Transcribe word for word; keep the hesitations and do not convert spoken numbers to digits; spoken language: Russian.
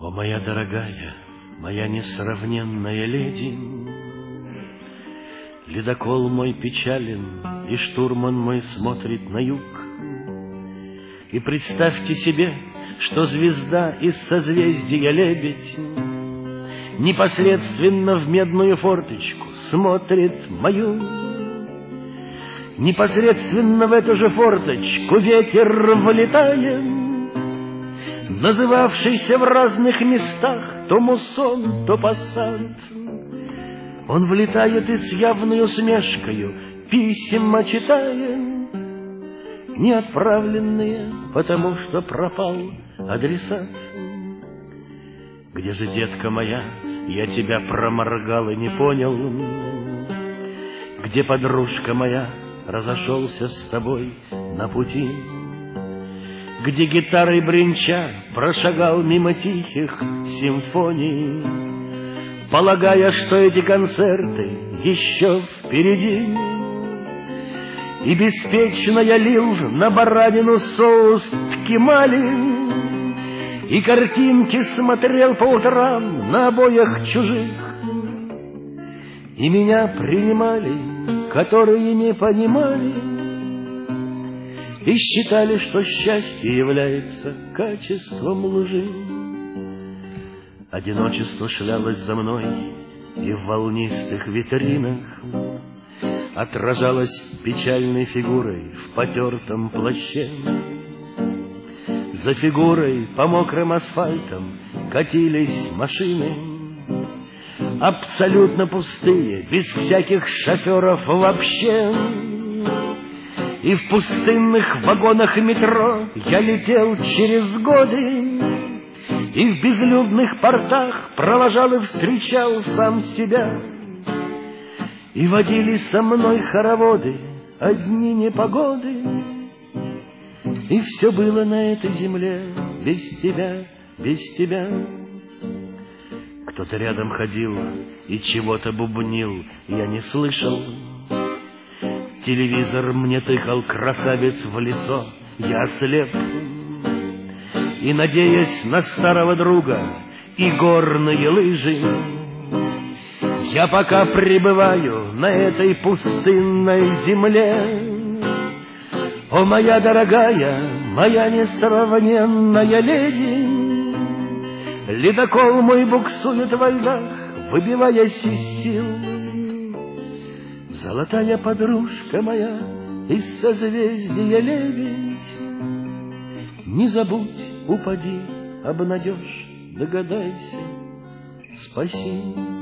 О, моя дорогая, моя несравненная леди, ледокол мой печален, и штурман мой смотрит на юг. И представьте себе, что звезда из созвездия Лебедь непосредственно в медную форточку смотрит мою. Непосредственно в эту же форточку ветер влетает, называвшийся в разных местах то муссон, то пассат. Он влетает и с явной усмешкою письма читает, не отправленные, потому что пропал адресат. Где же, детка моя, я тебя проморгал и не понял? Где, подружка моя, разошелся с тобой на пути? Где гитарой бренча прошагал мимо тихих симфоний, полагая, что эти концерты еще впереди? И беспечно я лил на баранину соус ткемали, и картинки смотрел по утрам на обоях чужих. И меня принимали, которые не понимали, и считали, что счастье является качеством лжи. Одиночество шлялось за мной, и в волнистых витринах отражалось печальной фигурой в потертом плаще. За фигурой по мокрым асфальтам катились машины, абсолютно пустые, без всяких шоферов вообще. И в пустынных вагонах метро я летел через годы, и в безлюдных портах провожал и встречал сам себя. И водили со мной хороводы одни непогоды, и все было на этой земле без тебя, без тебя. Кто-то рядом ходил и чего-то бубнил, я не слышал. Телевизор мне тыкал красавец в лицо, я ослеп. И, надеясь на старого друга и горные лыжи, я пока пребываю на этой пустынной земле. О, моя дорогая, моя несравненная леди, ледокол мой буксует во льдах, выбиваясь из сил. Золотая подружка моя из созвездия Лебедь, не забудь, упади, обнадежь, догадайся, спаси.